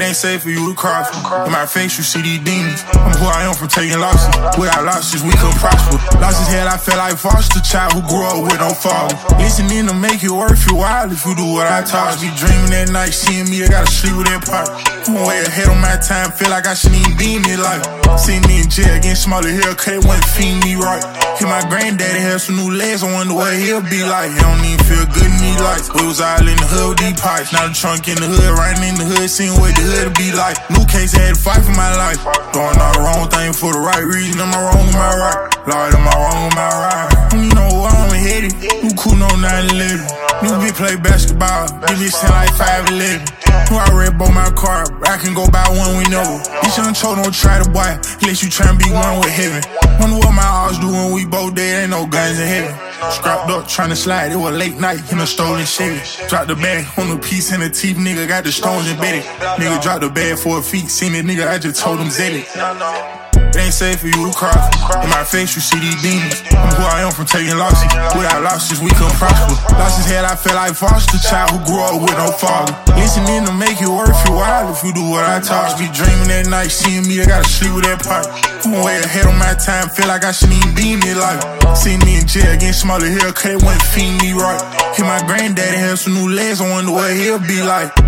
ain't safe for you to cross me. In my face, you see these demons. I'm who I am from taking losses. Without losses, we could prosper. Lost his head, I felt like foster child who grew up with no father. Listening to make it worth your while if you do what I taught. Be dreaming at night, seeing me, I gotta sleep with that part. I'm way ahead on my time, feel like I shouldn't even be in this life. See me in jail, getting smaller haircut, wasn't feeding me right. Hit my granddaddy had some new legs, I wonder what he'll be like. He don't even feel good in these lights. We was all in the hood with these pipes. Now the trunk in the hood, riding in the hood, seeing what the hood be like. New case, had to fight for my life. Doing all the wrong thing for the right reason. Am I wrong or am I right? Lord, am I wrong or am I right? You know where I'm headed. You cool on 911. New bitch play basketball. Give me sound like 5'11". Who I red bought my car, I can go buy one we know. This young cho don't try to boy, unless you tryna be one with heaven. Wonder what my odds do when we both dead, ain't no guns in heaven. Scrapped up, tryna slide, it was late night in a stolen Chevy. Dropped the bag on the piece in the teeth, nigga got the stones embedded. Nigga dropped the bag for a feet, seen it, nigga, I just told him zed it. It ain't safe for you to cross. In my face, you see these demons. I'm who I am from taking losses. Without losses, we couldn't prosper. Lost his head, I felt like foster child who grew up with no father. Listening to make it worth your while if you do what I taught. Be dreaming at night, seeing me, I gotta sleep with that part. I'm way ahead on my time, feel like I shouldn't even be in this life. See me in jail, getting smaller haircut, wasn't feeding me right. Hit my granddaddy had some new legs, I wonder what he'll be like.